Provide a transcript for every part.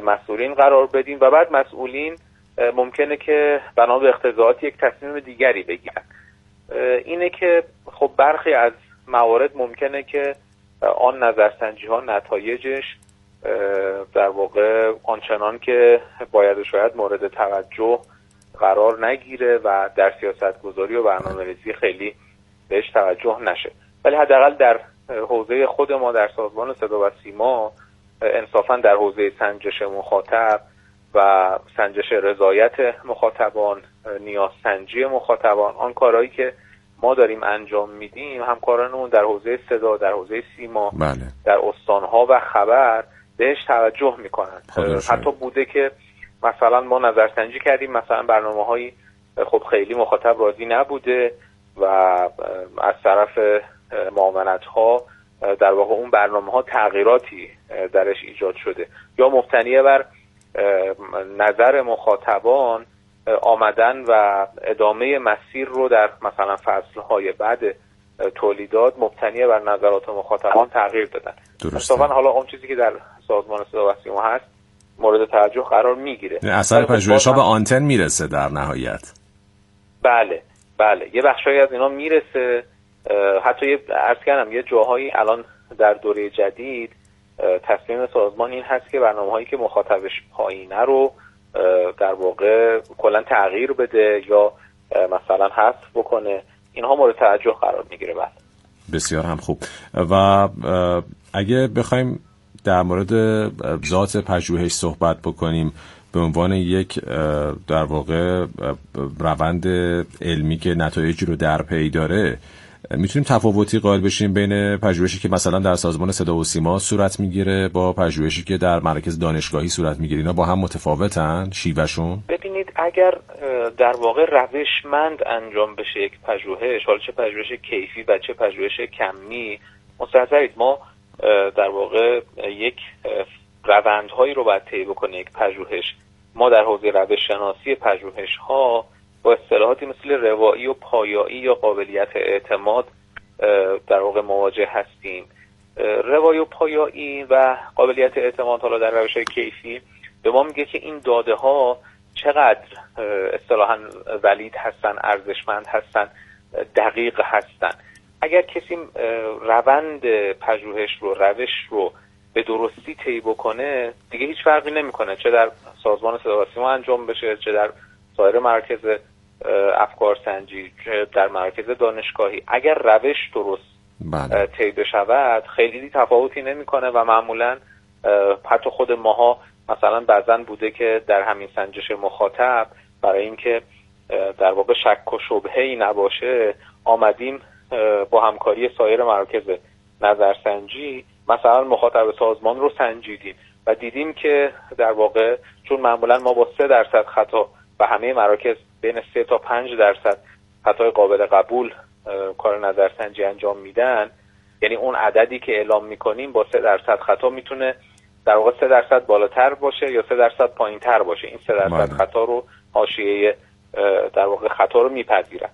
مسئولین قرار بدیم و بعد مسئولین ممکنه که بنا به اقتضاعات یک تصمیم دیگری بگیرن. اینه که خب برخی از موارد ممکنه که آن نظرسنجی ها نتایجش در واقع آنچنان که باید و شاید مورد توجه قرار نگیره و در سیاست گذاری و برنامه‌ریزی خیلی بهش توجه نشه، ولی حداقل در حوزه خود ما در سازمان صدا و سیما انصافا در حوزه سنجش مخاطب و سنجش رضایت مخاطبان، نیاز سنجی مخاطبان، آن کارهایی که ما داریم انجام میدیم، همکارانمون در حوزه صدا، در حوزه سیما، در استانها و خبر بهش توجه میکنن. حتی بوده که مثلا ما نظرسنجی کردیم، مثلا برنامه‌هایی خب خیلی مخاطب راضی نبوده و از طرف معاونت‌ها در واقع اون برنامه‌ها تغییراتی درش ایجاد شده یا مبتنی بر نظر مخاطبان آمدن و ادامه مسیر رو در مثلا فصل‌های بعد تولیدات مبتنی بر نظرات مخاطبان تغییر دادن. مثلا حالا اون چیزی که در سازمان صدا و سیما هست مورد توجه قرار میگیره. اثر پژوهش‌ها به آنتن میرسه در نهایت. بله یه بخشایی از اینا میرسه. حتی عرض کردم یه جاهایی الان در دوره جدید تصمیم سازمان این هست که برنامه‌هایی که مخاطبش پایینه رو در واقع کلا تغییر بده یا مثلا حذف بکنه. اینها مورد توجه قرار میگیره. بعد بسیار هم خوب. و اگه بخوایم در مورد ذات پژوهش صحبت بکنیم به عنوان یک در واقع روند علمی که نتایجی رو در پی داره، میتونیم تفاوتی قائل بشیم بین پژوهشی که مثلا در سازمان صدا و سیما صورت میگیره با پژوهشی که در مراکز دانشگاهی صورت میگیره؟ اینا با هم متفاوتن شیوهشون؟ ببینید اگر در واقع روشمند انجام بشه یک پژوهش، حالا چه پژوهش کیفی و چه پژوهش کمی، مستحضرید ما در واقع یک روندهایی رو باید طی بکنه یک پژوهش. ما در حوزه روش شناسی پژوهش ها با اصطلاحاتی مثل روایی و پایایی یا قابلیت اعتماد در واقع مواجه هستیم. روایی و پایایی و قابلیت اعتماد حالا در روش‌های کیفی به ما میگه که این داده ها چقدر اصطلاحاً ولید هستن، ارزشمند هستن، دقیق هستن. اگر کسی روند پژوهش رو، روش رو به درستی طی بکنه دیگه هیچ فرقی نمیکنه چه در سازمان صدا و سیما انجام بشه، چه در سایر مراکز افکار سنجی، چه در مراکز دانشگاهی. اگر روش درست طی بشود خیلی تفاوتی نمیکنه و معمولا حتی خود ماها مثلا بعضن بوده که در همین سنجش مخاطب برای اینکه در واقع شک و شبهه‌ای نباشه آمدیم با همکاری سایر مراکز نظرسنجی مثلا مخاطب سازمان رو سنجیدیم و دیدیم که در واقع چون معمولا ما با 3% خطا و همه مراکز بین 3 تا 5% خطای قابل قبول کار نظرسنجی انجام میدن، یعنی اون عددی که اعلام میکنیم با 3% خطا میتونه در واقع 3% بالاتر باشه یا 3% پایینتر باشه. این 3% خطا رو حاشیه در واقع خطا رو میپذیرن.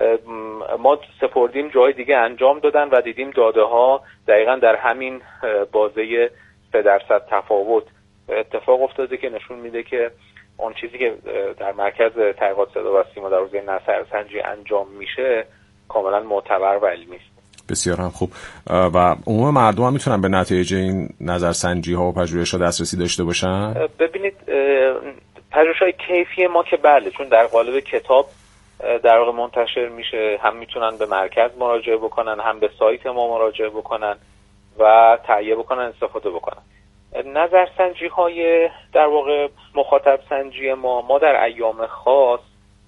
ما سپردیم جای دیگه انجام دادن و دیدیم داده ها دقیقاً در همین بازه 3% تفاوت اتفاق افتاده که نشون میده که اون چیزی که در مرکز تحقیقات صدا و سیما در حوزه نظرسنجی انجام میشه کاملا معتبر و علمی است. بسیار هم خوب. و عموم مردم هم میتونن به نتایج این نظرسنجی ها و پژوهش ها دسترسی داشته باشن؟ ببینید پژوهش های کیفی ما که بله، چون در قالب کتاب در واقع منتشر میشه، هم میتونن به مرکز مراجعه بکنن، هم به سایت ما مراجعه بکنن و تهیه بکنن، استفاده بکنن. نظرسنجی های در واقع مخاطب سنجی ما در ایام خاص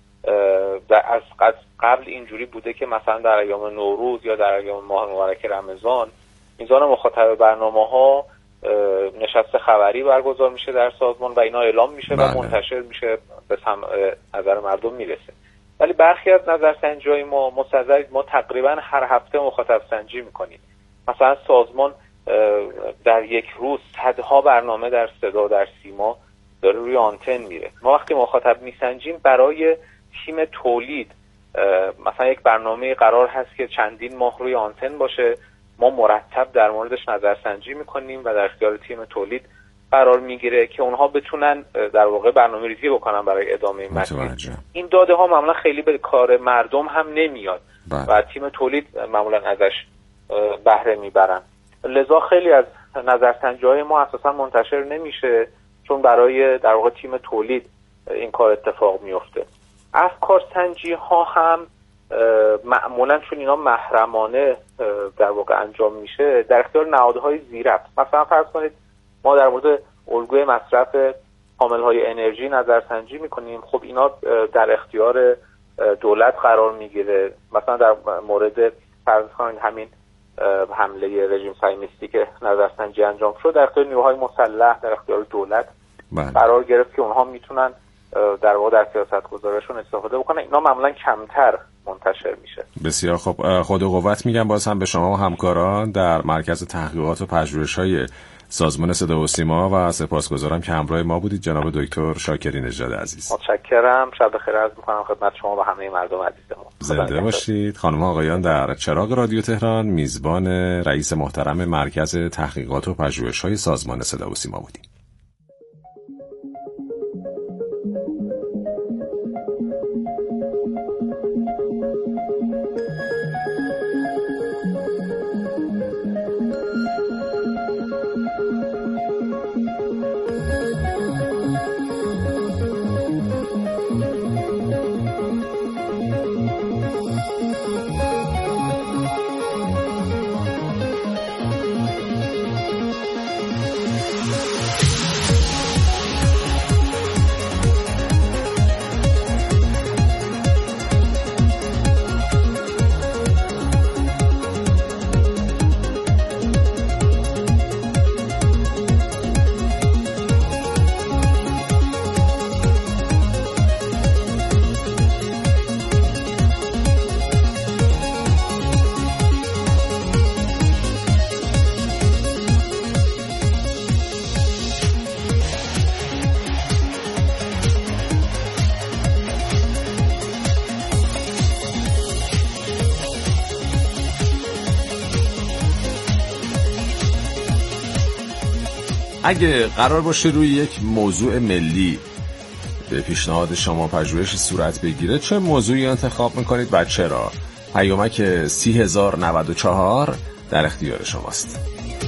از قبل اینجوری بوده که مثلا در ایام نوروز یا در ایام ماه مبارک رمضان میزان مخاطب برنامه‌ها نشست خبری برگزار میشه در سازمان و اینا اعلام میشه و منتشر میشه، به نظر مردم میرسه. ولی برخی از نظرسنجی‌های ما مستحضرید ما تقریبا هر هفته مخاطب سنجی میکنیم. مثلا سازمان در یک روز صدها برنامه در صدا در سیما داره روی آنتن میره. ما وقتی مخاطب میسنجیم برای تیم تولید مثلا یک برنامه قرار هست که چندین ماه روی آنتن باشه، ما مرتب در موردش نظرسنجی میکنیم و در اختیار تیم تولید قرار میگیره که اونها بتونن در واقع برنامه‌ریزی بکنن برای ادامه مسیر. این داده ها معمولا خیلی به کار مردم هم نمیاد و تیم تولید معمولا ازش بهره میبرن، لذا خیلی از نظرسنجی‌های ما اساسا منتشر نمیشه چون برای در واقع تیم تولید این کار اتفاق میفته. افکارسنجی ها هم معمولا چون اینا محرمانه در واقع انجام میشه در اختیار نهادهای زیرفت. مثلا فرض کنید ما در مورد الگوی مصرف حامل‌های انرژی نظرسنجی میکنیم، خب اینا در اختیار دولت قرار میگیره. مثلا در مورد فرض کنید همین حمله رژیم صهیونیستی که نظرسنجی انجام شد در اختیار نیروهای مسلح، در اختیار دولت قرار گرفت که اونها میتونن در واقع در سیاست‌گذاریشون استفاده بکنن. اینا معمولا کمتر منتشر میشه. بسیار خب، خود و قوت میگم باز هم به شما و همکاران در مرکز تحقیقات و پژوهش‌های سازمان صدا و سیما و سپاسگزارم که همراه ما بودید جناب دکتر شاکری نژاد عزیز. متشکرم. شب بخیر عرض می‌کنم خدمت شما و همه مردم عزیز ما. زنده باشید. خانم و آقایان، در چراغ رادیو تهران میزبان رئیس محترم مرکز تحقیقات و پژوهش‌های سازمان صدا و سیما بودیم. اگه قرار باشه روی یک موضوع ملی به پیشنهاد شما پژوهش صورت بگیره، چه موضوعی انتخاب میکنید و چرا؟ پیامک 30,094 در اختیار شماست.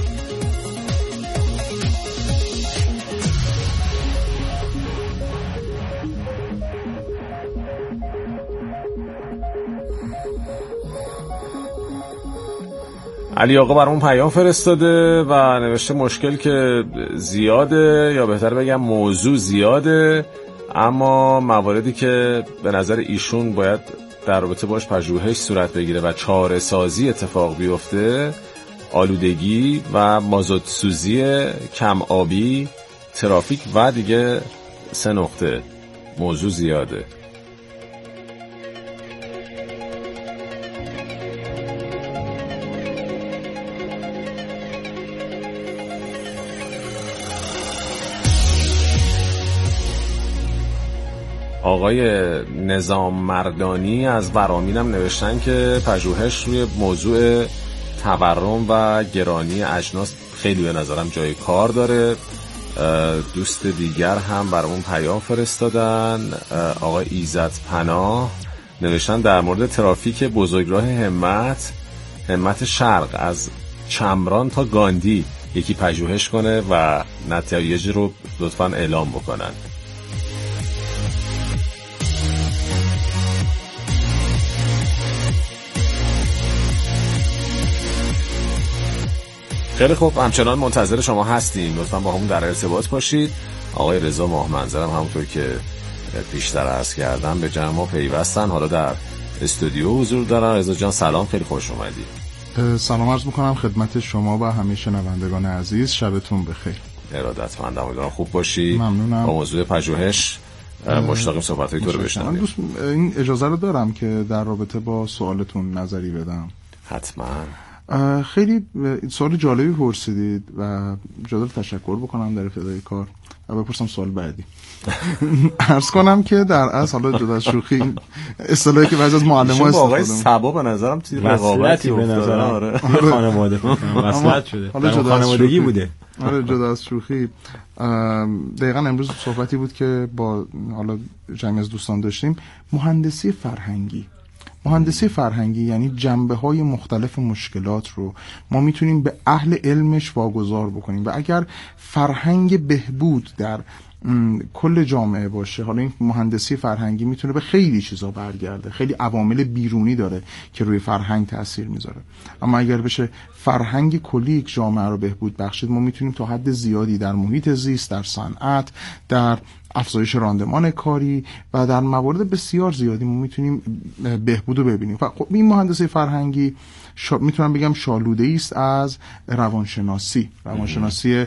علی آقا برامون پیام فرستاده و نوشته مشکل که زیاده، یا بهتر بگم موضوع زیاده، اما مواردی که به نظر ایشون باید در رابطه باش پژوهش صورت بگیره و چاره سازی اتفاق بیفته: آلودگی و مازوت سوزی کم آبی، ترافیک و دیگه 3 نقطه. موضوع زیاده. آقای نظام مردانی از ورامین هم نوشتن که پژوهش روی موضوع تورم و گرانی اجناس خیلی به نظرم جای کار داره. دوست دیگر هم برامون پیام فرستادن. آقای ایزد پناه نوشتن در مورد ترافیک بزرگراه همت شرق از چمران تا گاندی یکی پژوهش کنه و نتایج رو لطفاً اعلام بکنن. خیلی خوب، همچنان منتظر شما هستیم. لطفاً با همون در ارتباط باشید. آقای رضا ماهمنظرم همونطور که پیشتر عرض کردم به جمع ما پیوستن، حالا در استودیو حضور دارن. رضا جان سلام، خیلی خوش اومدید. سلام عرض میکنم خدمت شما و همه شنوندگان عزیز. شبتون بخیر. ارادتمندم، امیدوارم خوب باشی. ممنونم. با موضوع پژوهش مشتاقیم صحبت‌های تو رو بشنویم. دوست این اجازه رو دارم که در رابطه با سوالتون نظری بدم؟ حتما. خیلی سوال جالبی پرسیدید و جدال تشکر بکنم در ابتدای کار و بپرسم سوال بعدی. عرض کنم که در اصل حالا جدا از شوخی اصطلاحی که بعضی از معلم‌ها استفاده می‌کنن سبا به نظرم رقابتی به نظرم توی خانواده وصلت شده. حالا خانوادگی بوده. آره جدا از شوخی، دقیقا امروز صحبتی بود که با حالا جمعی از دوستان داشتیم. مهندسی فرهنگی یعنی جنبه‌های مختلف مشکلات رو ما میتونیم به اهل علمش واگذار بکنیم و اگر فرهنگ بهبود در کل جامعه باشه، حالا این مهندسی فرهنگی میتونه به خیلی چیزا برگرده، خیلی عوامل بیرونی داره که روی فرهنگ تأثیر میذاره، اما اگر بشه فرهنگ کلی یک جامعه رو بهبود بخشید، ما میتونیم تا حد زیادی در محیط زیست، در صنعت، در افزایش راندمان کاری و در موارد بسیار زیادی ما میتونیم بهبود رو ببینیم. خب این مهندسی فرهنگی میتونم بگم شالوده است از روانشناسی به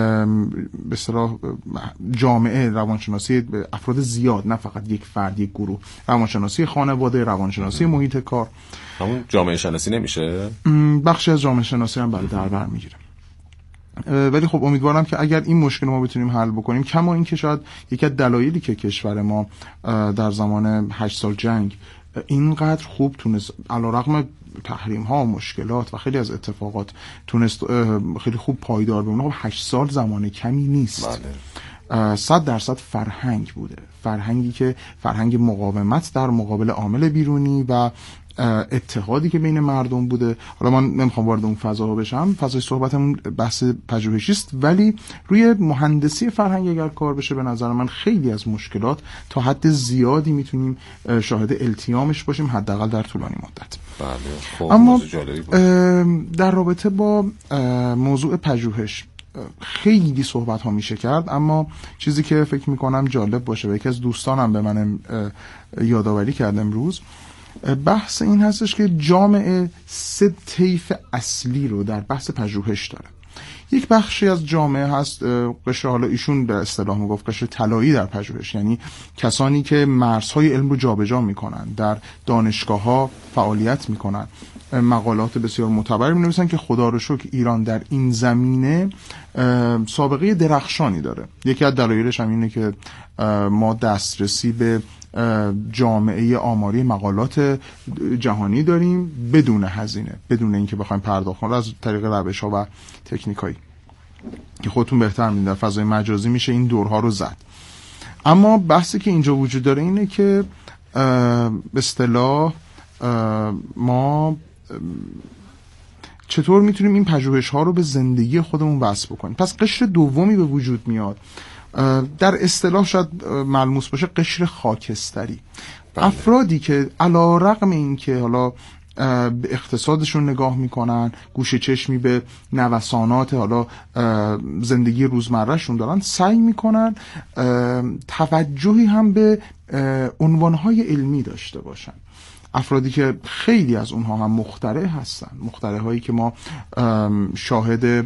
اصطلاح جامعه، روانشناسی افراد زیاد، نه فقط یک فرد، یک گروه، روانشناسی خانواده، روانشناسی محیط کار. همون جامعه شناسی نمیشه؟ بخشی از جامعه شناسی هم در بر میگیره. ولی خب امیدوارم که اگر این مشکل ما بتونیم حل بکنیم، کما این که شاید یکی از دلایلی که کشور ما در زمان 8 سال جنگ اینقدر خوب تونست علیرغم تحریم ها و مشکلات و خیلی از اتفاقات تونست خیلی خوب پایدار بمونه. خب 8 سال زمان کمی نیست. 100% فرهنگ بوده، فرهنگی که فرهنگ مقاومت در مقابل عامل بیرونی و اتحادی که بین مردم بوده. حالا من نمیخوام وارد اون فضا بشم، فضای صحبتمون بحث پژوهشی است، ولی روی مهندسی فرهنگ اگر کار بشه، به نظر من خیلی از مشکلات تا حد زیادی میتونیم شاهد التیامش باشیم، حداقل در طولانی مدت. بله. خب اما در رابطه با موضوع پژوهش خیلی صحبت ها میشه کرد، اما چیزی که فکر میکنم جالب باشه و یکی از دوستانم به من یادآوری کرد امروز، بحث این هستش که جامعه 3 طیف اصلی رو در بحث پژوهش داره. یک بخشی از جامعه هست قشر، حالا ایشون به اصطلاح میگفت قشر طلایی در پژوهش، یعنی کسانی که مرزهای علم رو جابجا میکنن، در دانشگاه ها فعالیت میکنن، مقالات بسیار معتبر می‌نویسن که خدا رو شکر ایران در این زمینه سابقه درخشانی داره. یکی از دلایلش هم اینه که ما دسترسی به جامعه آماری مقالات جهانی داریم بدون هزینه، بدون اینکه بخوایم پرداخت کنیم از طریق روش‌ها و تکنیکایی که خودتون بهتر می‌دونید. در فضای مجازی میشه این دورها رو زد. اما بحثی که اینجا وجود داره اینه که به اصطلاح ما چطور میتونیم این پژوهش ها رو به زندگی خودمون وصل بکنیم. پس قشر دومی به وجود میاد، در اصطلاح شاید ملموس باشه، قشر خاکستری. افرادی که علیرغم این که حالا به اقتصادشون نگاه میکنن، گوشه چشمی به نوسانات حالا زندگی روزمرهشون دارن، سعی میکنن توجهی هم به عنوانهای علمی داشته باشن. افرادی که خیلی از اونها هم مخترع هستن، مخترع هایی که ما شاهد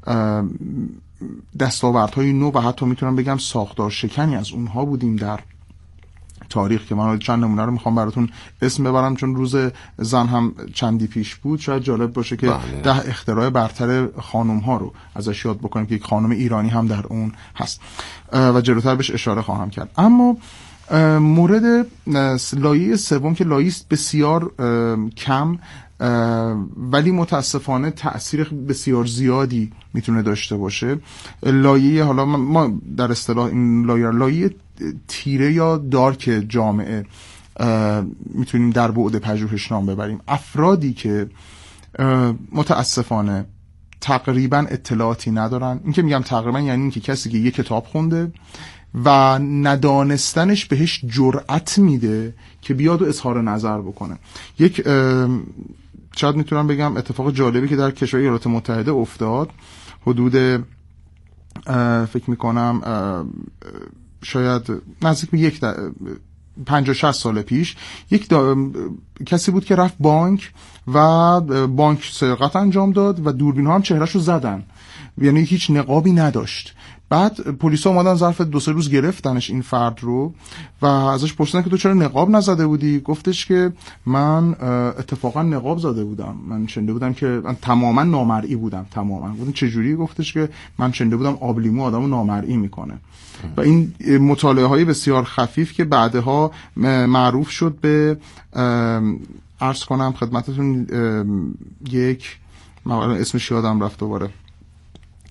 دستاوردهای نو و حتی میتونم بگم ساختار شکنی از اونها بودیم در تاریخ، که من چند نمونه رو میخوام براتون اسم ببرم چون روز زن هم چندی پیش بود. شاید جالب باشه که 10 اختراع برتر خانم ها رو ازش یاد بکنیم که یک خانم ایرانی هم در اون هست و جلوتر بهش اشاره خواهم کرد. اما مورد لایه سوم که لایه بسیار کم ولی متاسفانه تأثیر بسیار زیادی میتونه داشته باشه، لایه، حالا ما در اصطلاح این لایه تیره یا دارک جامعه میتونیم در بعد پژوهش نام ببریم. افرادی که متاسفانه تقریبا اطلاعاتی ندارن. این که میگم تقریبا یعنی این که کسی که یک کتاب خونده و ندانستنش بهش جرأت میده که بیاد و اظهار نظر بکنه. یک شاید میتونم بگم اتفاق جالبی که در کشور ایالات متحده افتاد حدود فکر میکنم شاید نزدیک به 50-60 سال پیش، کسی بود که رفت بانک و بانک سرقت انجام داد و دوربین ها هم چهرهش رو زدن، یعنی هیچ نقابی نداشت. بعد پلیس ها اومدن ظرف 2-3 روز گرفتنش این فرد رو و ازش پرسیدن که تو چرا نقاب نزده بودی؟ گفتش که من اتفاقا نقاب زده بودم، من شنیده بودم که من تماما نامرئی بودم. تماما. گفتن چجوری؟ گفتش که من شنیده بودم آبلیمو آدمو نامرئی میکنه. و این مطالعه های بسیار خفیف که بعدها معروف شد به عرض کنم خدمتتون یک اسمش یادم رفت دوباره،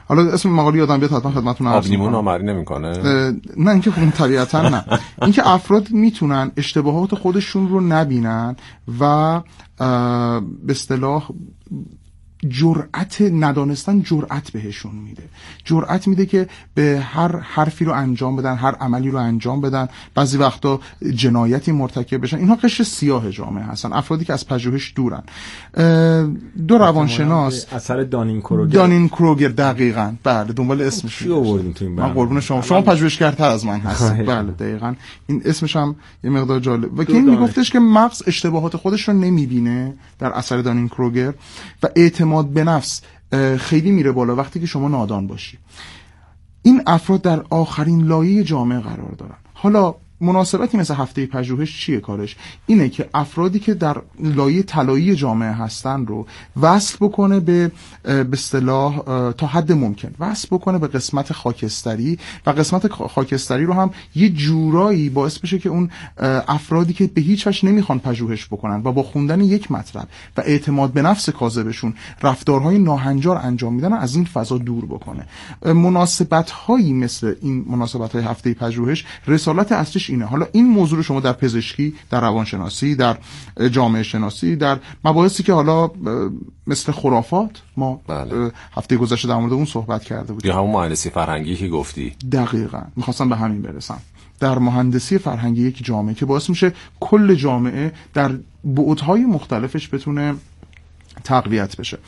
حالا اسم مقاله یادم بیاد حتما خدمتتون عرض میکنم. آب لیمو نامری نمیکنه؟ نه اینکه خب طبیعتا نه. اینکه افراد میتونن اشتباهات خودشون رو نبینن و به اصطلاح جرأت ندانستن جرأت بهشون میده، جرأت میده که به هر حرفی رو انجام بدن، هر عملی رو انجام بدن، بعضی وقتا جنایتی مرتکب بشن. اینها قشر سیاه جامعه هستن، افرادی که از پژوهش دورن. دو روانشناس اثر دانین کروگر دقیقاً، بله دنبال اسمش چی آوردین تو این من قربون شما پژوهشگرتر از من هستید. بله دقیقاً این اسمش هم یه مقدار جالب و که این میگفتش که مغز اشتباهات خودش رو نمیبینه در اثر دانین کروگر و اعتماد به نفس خیلی میره بالا وقتی که شما نادان باشی. این افراد در آخرین لایه جامعه قرار دارن. حالا مناسبتی مثل هفته پژوهش چیه کارش؟ اینه که افرادی که در لایه طلایی جامعه هستن رو وصل بکنه به اصطلاح تا حد ممکن وصل بکنه به قسمت خاکستری و قسمت خاکستری رو هم یه جورایی باعث بشه که اون افرادی که به هیچ وجه نمیخوان پژوهش بکنن و با خوندن یک مطلب و اعتماد به نفس کاذبشون رفتارهای ناهنجار انجام میدن از این فضا دور بکنه. مناسبت‌هایی مثل این مناسبت‌های هفته پژوهش رسالت اصلیش اینه. حالا این موضوع رو شما در پزشکی، در روانشناسی، در جامعه شناسی، در مباحثی که حالا مثل خرافات ما هفته گذشته در مورد اون صحبت کرده بودیم، یا همون مهندسی فرهنگی که گفتی، دقیقاً می‌خواستم به همین برسم. در مهندسی فرهنگی یک جامعه که باعث میشه کل جامعه در بعدهای مختلفش بتونه تقویت بشه.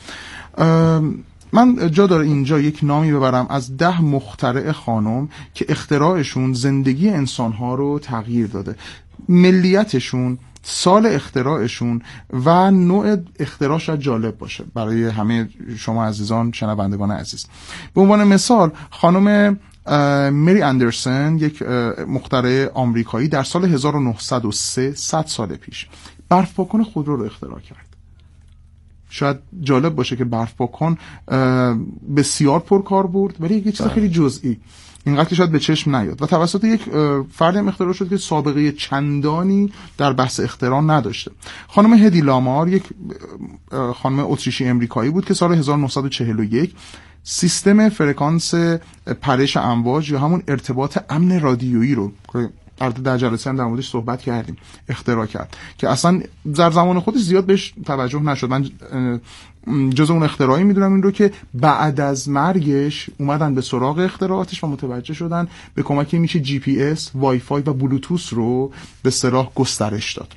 من جا داره اینجا یک نامی ببرم از 10 مخترع خانم که اختراعشون زندگی انسانها رو تغییر داده. ملیتشون، سال اختراعشون و نوع اختراع شاید جالب باشه برای همه شما عزیزان شنوندگان عزیز. به عنوان مثال خانم مری اندرسن، یک مخترع آمریکایی، در سال 1903 100 سال پیش برف پاکن خودرو رو اختراع کرد. شاید جالب باشه که برف پاکن بسیار پرکار بود ولی یک چیز خیلی جزئی، اینقدر که شاید به چشم نیاد و توسط یک فردی اختراع شد که سابقه چندانی در بحث اختراع نداشته. خانم هدی لامار، یک خانم اتریشی امریکایی بود که سال 1941 سیستم فرکانس پرش امواج یا همون ارتباط امن رادیویی رو در جلسه هم در موردش صحبت کردیم اختراع کرد که اصلا در زمان خودش زیاد بهش توجه نشد. من جز اون اختراعی میدونم این رو که بعد از مرگش اومدن به سراغ اختراعاتش و متوجه شدن به کمک میشه جی پی اس، وای فای و بلوتوث رو به اصطلاح گسترش داد.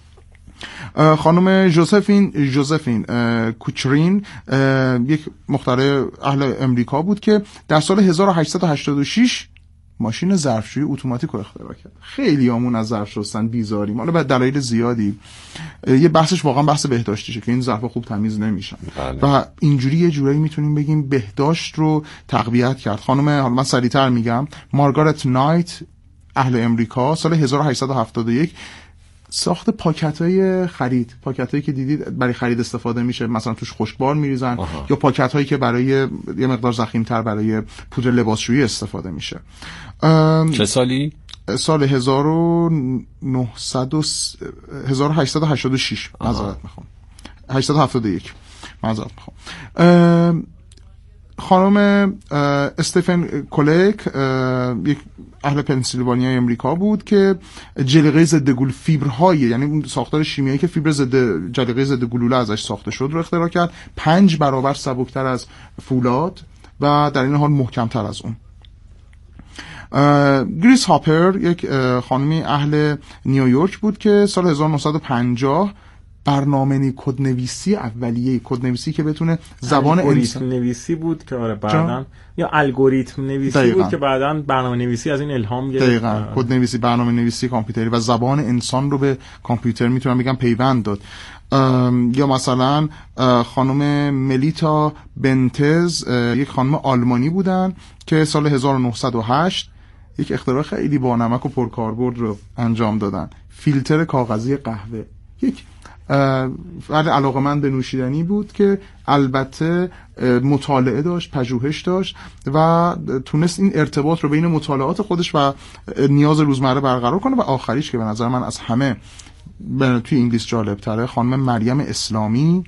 خانم جوزفین کوچرین، یک مخترع اهل امریکا بود که در سال 1886 ماشین ظرفشویی اتوماتیک رو اختراع کرد. خیلی همون از ظرف شستن بیزاریم، حالا به دلایل زیادی. یه بحثش واقعا بحث بهداشتیشه که این ظرفا خوب تمیز نمیشن و اینجوری یه جورایی میتونیم بگیم بهداشت رو تقویت کرد. خانم، حالا من سریعتر میگم، مارگارت نایت اهل امریکا، سال 1871 ساخت پاکت‌های خرید، پاکت‌هایی که دیدید برای خرید استفاده میشه، مثلا توش خشکبار میریزن یا پاکت‌هایی که برای یه مقدار ضخیم‌تر برای پودر لباسشویی استفاده میشه. چه سالی؟ سال 1886 معذرت میخوام، 871 معذرت میخوام. خانم استفن کولک، یک اهل پنسیلوانیا امریکا بود که جلیقه ضد گلوله، فیبرهای، یعنی اون ساختار شیمیایی که فیبر جلیقه ضد گلوله ازش ساخته شد رو اختراع کرد. 5 برابر سبکتر از فولاد و در این حال محکمتر از اون. گریس هاپر، یک خانمی اهل نیویورک بود که سال 1950 برنامه کدنویسی اولیه، کدنویسی که بتونه زبان الگوریتم نویسی بود که آره بعداً، یا الگوریتم نویسی دقیقا بود که بعداً برنامه نویسی از این الهام گرفت. دقیقاً کدنویسی، برنامه نویسی کامپیوتری و زبان انسان رو به کامپیوتر میتونم بگم پیوند داد. یا مثلا خانم ملیتا بنتز، یک خانم آلمانی بودن که سال 1908 یک اختراع خیلی بانمک و پرکاربرد رو انجام دادن. فیلتر کاغذی قهوه. یک فرد علاقه‌مند به نوشیدنی بود که البته مطالعه داشت، پژوهش داشت و تونست این ارتباط رو بین مطالعات خودش و نیاز روزمره برقرار کنه. و آخریش که به نظر من از همه توی انگلیس جالب تره، خانم مریم اسلامی،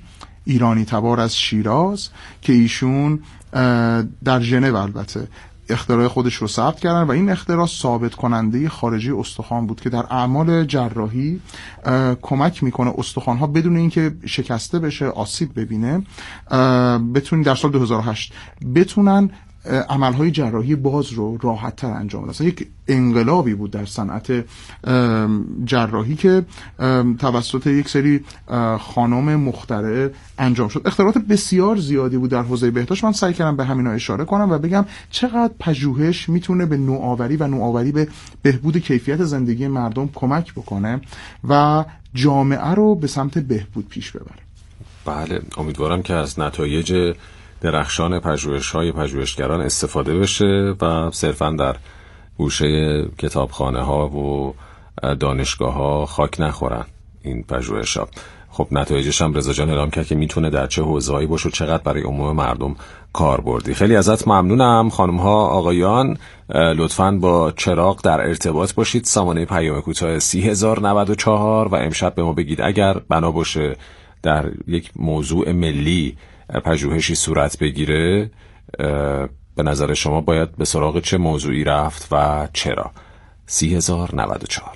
ایرانی تبار از شیراز که ایشون در ژنو البته اختراع خودش رو ثبت کردن و این اختراع ثابت کننده خارجی استخوان بود که در اعمال جراحی کمک میکنه استخوان‌ها بدون اینکه شکسته بشه، آسیب ببینه، بتونن در سال 2008 بتونن عملهای جراحی باز رو راحت تر انجام بدن. اصلا یک انقلابی بود در صنعت جراحی که توسط یک سری خانم مخترع انجام شد. اختراعات بسیار زیادی بود در حوزه بهداشت. من سعی کردم به همینا اشاره کنم و بگم چقدر پژوهش میتونه به نوآوری و نوآوری به بهبود کیفیت زندگی مردم کمک بکنه و جامعه رو به سمت بهبود پیش ببره. بله، امیدوارم که از نتایج درخشان پژوهش‌های پژوهشگران استفاده بشه و صرفاً در گوشه کتابخانه‌ها و دانشگاه‌ها خاک نخورن این پژوهش‌ها. خب نتایجش هم رضا جان اعلام کرد که میتونه در چه حوزه‌ای باشه و چقدر برای عموم مردم کاربردی. خیلی ازت ممنونم. خانم‌ها، آقایان، لطفاً با چراغ در ارتباط باشید. سامانه پیام کوتاه 30094 و امشب به ما بگید اگر بنا باشه در یک موضوع ملی پژوهشی صورت بگیره، به نظر شما باید به سراغ چه موضوعی رفت و چرا؟ 30094.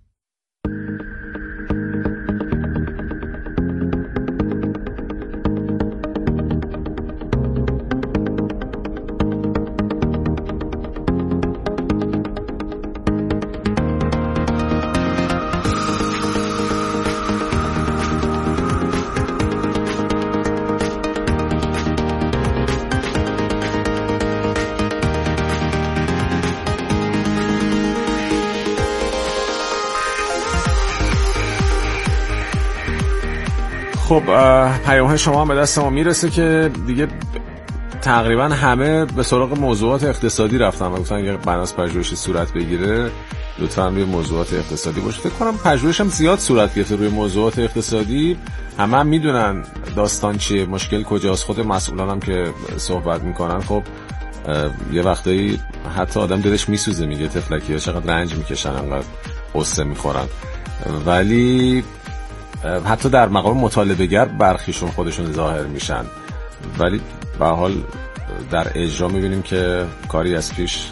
خب پیام‌های شما هم به دست ما میرسه که دیگه تقریبا همه به سراغ موضوعات اقتصادی رفتن و گفتن اگه بناس پژوهشی صورت بگیره لطفاً روی موضوعات اقتصادی باشه. فکر کنم پژوهش هم زیاد صورت گرفته روی موضوعات اقتصادی. همه میدونن داستان چیه، مشکل کجاست. خود مسئولان هم که صحبت میکنن خب یه وقتایی حتی آدم دلش میسوزه، میگه تفلکی‌ها چقدر رنج میکشن، انقدر قصه میخورن. ولی حتی در مقام مطالبه‌گر برخیشون خودشون ظاهر میشن، ولی به حال در اجرا میبینیم که کاری از پیش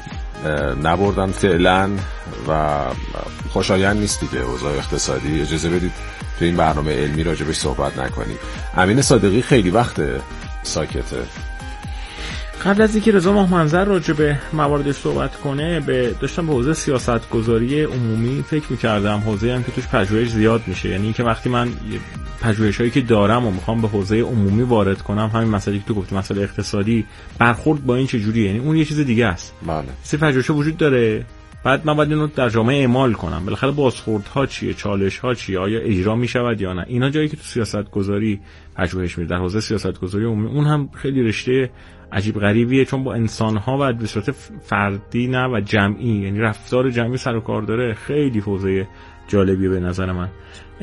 نبردن فعلا و خوشایند نیست دیگه اوضاع اقتصادی. اجازه بدید تو این برنامه علمی راجبش صحبت نکنیم. امین صادقی خیلی وقت ساکته. قبل از اینکه رضا ماهمنظر راجع به مواردش صحبت کنه داشتم به حوزه سیاستگذاری عمومی فکر می‌کردم. حوزه‌ای هم که توش پژوهش زیاد میشه، یعنی اینکه وقتی من پژوهشایی که دارم و میخوام به حوزه عمومی وارد کنم، همین مسئله که تو گفتی مسئله اقتصادی، برخورد با این چجوریه، یعنی اون یه چیز دیگه است. بله. سری پژوهش وجود داره، بعد من باید اینو در جامعه اعمال کنم. بالاخره بازخوردها چیه، چالش‌ها چیه، آیا اجرا میشود یا نه. اینا جایی که تو سیاستگذاری پژوهش میره، در حوزه سیاستگذاری عمومی اون هم خیلی رشته عجیب غریبیه، چون با انسان‌ها و به صورت فردی نه و جمعی، یعنی رفتار جمعی سر و کار داره. خیلی حوزه جالبیه به نظر من.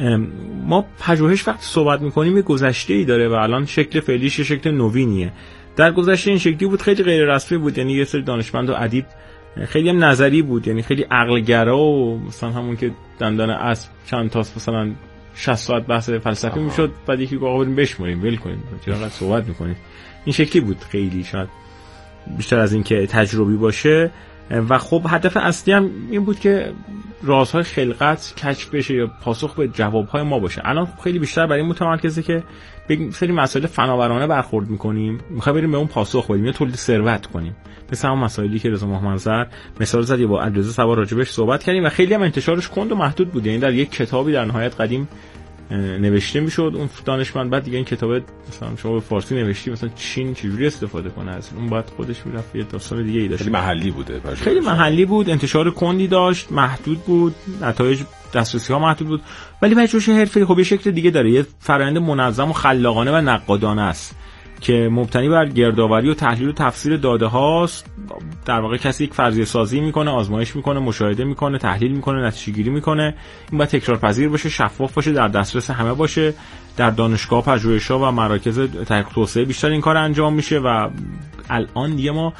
ما پژوهش وقتی صحبت می‌کنیم یه گذشته‌ای داره و الان شکل فعلیش شکل نوینیه. در گذشته این شکلی بود، خیلی غیر رسمی بود، یعنی یه سری دانشمند و ادیب خیلی هم نظری بود، یعنی خیلی عقلگرا و مثلا همون که دندان اسب چند تاست مثلا 60 ساعت بحث فلسفی میشد، بعد یکی گفت آقا بریم بشماریم، ول کنیم چرا صحبت می‌کنیم. این شکلی بود، خیلی شاید بیشتر از این که تجربی باشه. و خب هدف اصلی هم این بود که رازهای خلقت کشف بشه یا پاسخ به جوابهای ما باشه. الان خیلی بیشتر برای این متمرکزه که به سری مسائل فناورانه برخورد می‌کنیم، می‌خوایم بریم به اون پاسخ بدیم یا تولید ثروت کنیم. مثل همون مسائلی که رضا ماهمنظر مثال زد با علیرضا سوار راجبش صحبت کردیم و خیلی هم انتشارش کند و محدود بود، یعنی در یک کتابی در نهایت قدیم نوشته میشد اون دانشمند، بعد دیگه این کتاب مثلا شما به فارسی نوشتی مثلا چین چجوری استفاده کنه از اون، بعد خودش میرفت یه داستان دیگه ای داشت. خیلی محلی بوده، خیلی محلی بود، انتشار کندی داشت، محدود بود، نتایج دسترسی ها محدود بود. ولی پژوهش حرفه‌ای خب یه شکل دیگه داره، یه فرآیند منظم و خلاقانه و نقادانه است که مبتنی بر گردآوری و تحلیل و تفسیر داده هاست. در واقع کسی یک فرضیه سازی میکنه، آزمایش میکنه، مشاهده میکنه، تحلیل میکنه، نتیجه گیری میکنه. این باید تکرار پذیر باشه، شفاف باشه، در دسترس همه باشه. در دانشگاه پژوهش‌ها و مراکز تحقیق توسعه بیشتر این کار انجام میشه و الان دیگه ما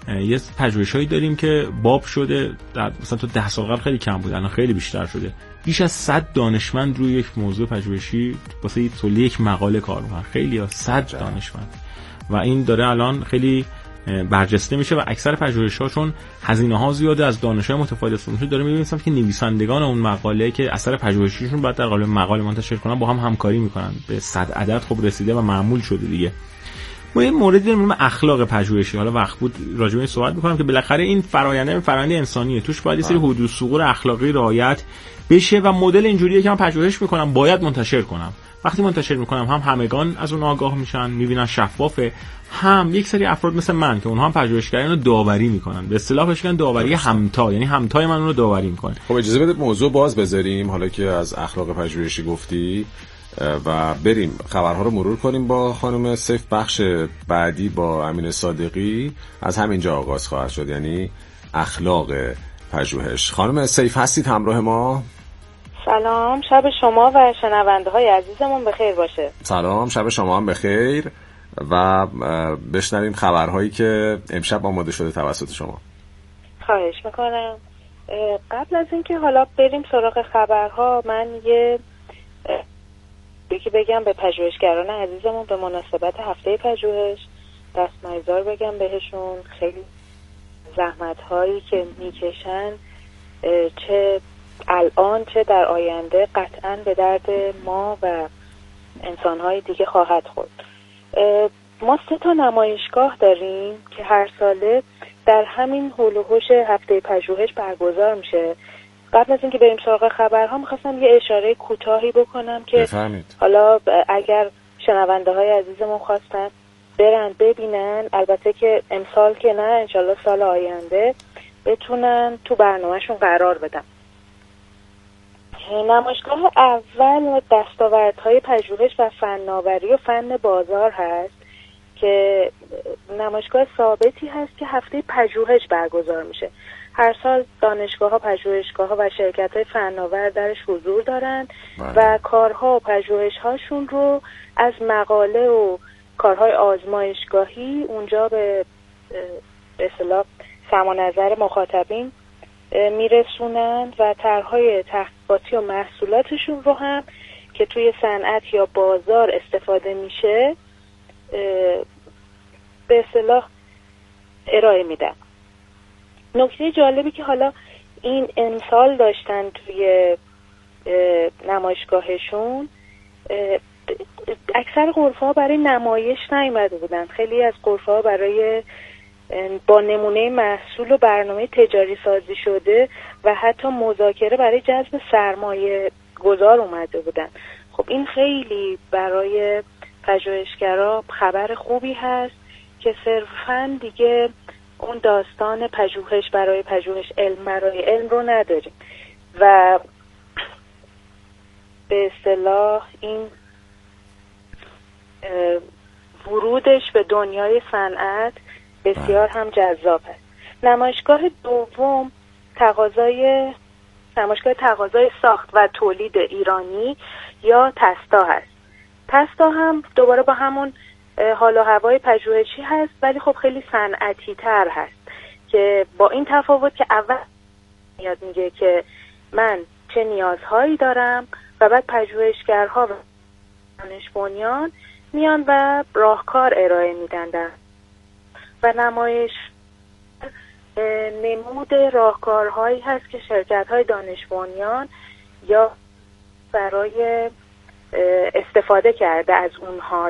یه پژوهشایی داریم که باب شده، در مثلا تو 10 سال قبل خیلی کم بود، الان خیلی بیشتر شده. بیش از 100 دانشمند روی یک موضوع پژوهشی واسه تولید یک مقاله کار می‌کنن. خیلی‌ها 100 دانشمند. و این داره الان خیلی برجسته میشه و اکثر پژوهش‌ها چون هزینه‌ها زیاده از دانش‌های متفاوت استفاده میشه، داره می‌بینیم که نویسندگان اون مقاله که اثر پژوهشیشون بعد در قالب مقاله منتشر کنن با هم همکاری می‌کنن. به 100 عدد خب رسیده و معمول شده دیگه. ما یه موردی داریم اخلاق پژوهشی. حالا وقت بود راجع به این صحبت می‌کنم که بالاخره این فرآیند انسانیه، توش باید یه سری حدود ثغور اخلاقی رعایت بشه و مدل اینجوریه که من پژوهش می‌کنم باید منتشر کنم. وقتی منتشر می‌کنم هم همگان از اون آگاه میشن، می‌بینن شفافه، هم یک سری افراد مثل من که اونها هم پژوهشگران رو داوری می‌کنن. به اصطلاح بهش میگن داوری همتا، یعنی همتای من اون رو داوری می‌کنه. خب اجازه بده موضوع باز بذاریم حالا که از اخلاق پژوهشی گفتی و بریم خبرها رو مرور کنیم با خانم سیف. بخش بعدی با امین صادقی از همینجا آغاز خواهد شد، یعنی اخلاق پژوهش. خانم سیف هستید همراه ما؟ سلام، شب شما و شنونده های عزیزمون بخیر باشه. سلام، شب شما هم بخیر و بشنویم خبرهایی که امشب آماده شده توسط شما. خواهش میکنم. قبل از اینکه حالا بریم سراغ خبرها، من یکی بگم به پژوهشگران عزیزمون به مناسبت هفته پژوهش دستمایزار بگم بهشون. خیلی زحمت هایی که میکشن چه الان چه در آینده قطعاً به درد ما و انسان‌های دیگه خواهد خورد. ما 3 نمایشگاه داریم که هر ساله در همین حول و حوش هفته پژوهش برگزار میشه. قبل از اینکه بریم سراغ خبرها می‌خواستم یه اشاره کوتاهی بکنم که بفرمید. حالا اگر شنونده‌های عزیزمون خواستن برن ببینن، البته که امسال که نه، انشالله سال آینده بتونن تو برنامهشون قرار بدن. نمایشگاه اول دستاوردهای پژوهش و فناوری و فن بازار هست که نمایشگاه ثابتی هست که هفته پژوهش برگزار میشه. هر سال دانشگاه‌ها، پژوهشگاه‌ها و شرکت‌های فناور درش حضور دارن و کارها و پژوهش‌هاشون رو از مقاله و کارهای آزمایشگاهی اونجا به اصطلاح سماع نظر مخاطبین میرسونن و طرح‌های تحقیقاتی و محصولاتشون رو هم که توی صنعت یا بازار استفاده میشه به اصطلاح ارائه میدن. نکته جالبی که حالا این امسال داشتن توی نمایشگاهشون، اکثر غرفه‌ها برای نمایش نیامده بودن. خیلی از غرفه‌ها برای با نمونه محصول و برنامه تجاری سازی شده و حتی مذاکره برای جذب سرمایه گذار اومده بودن. خب این خیلی برای پژوهشگرا خبر خوبی هست که صرفاً دیگه اون داستان پژوهش برای پژوهش، علم برای علم رو نداریم و به اصطلاح این ورودش به دنیای صنعت بسیار هم جذاب است. نمایشگاه دوم نمایشگاه تقاضای ساخت و تولید ایرانی یا تستا هست. تستا هم دوباره با همون حال و هوای پژوهشی هست ولی خب خیلی صنعتی تر هست که با این تفاوت که اول میاد میگه که من چه نیازهایی دارم و بعد پژوهشگرها و دانش بنیان میان و راهکار ارائه میدن و نمایش نمود راهکارهایی هست که شرکت‌های دانش بنیان یا برای استفاده کرده از اونها.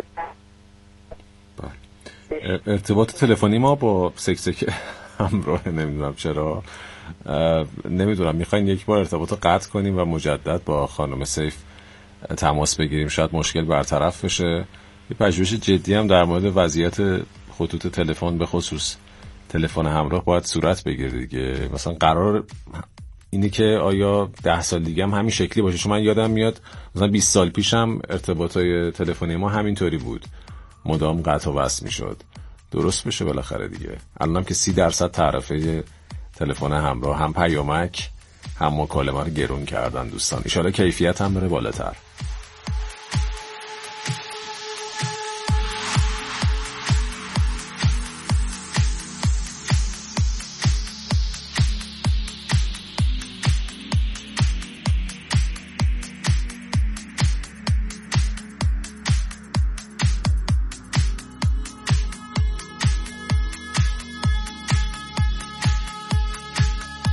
ارتباط تلفنی ما با سکسک همراه، نمیدونم چرا، نمیدونم میخواین یک بار ارتباط رو قطع کنیم و مجدد با خانم سیف تماس بگیریم، شاید مشکل برطرف بشه. یه پژوهش جدی هم در مورد وضعیت خطوط تلفن به خصوص تلفن همراه باید صورت بگیره دیگه. مثلا قرار اینه که آیا 10 سال دیگه هم همین شکلی باشه؟ چون من یادم میاد مثلا 20 سال پیش هم ارتباطای تلفنی ما همینطوری بود، مدام قطع و وصل میشد. درست بشه بالاخره دیگه. الانم که 30% تعرفه تلفن همراه، هم پیامک هم مکالمه رو گرون کردن دوستان. ان شاءالله کیفیت هم بره بالاتر.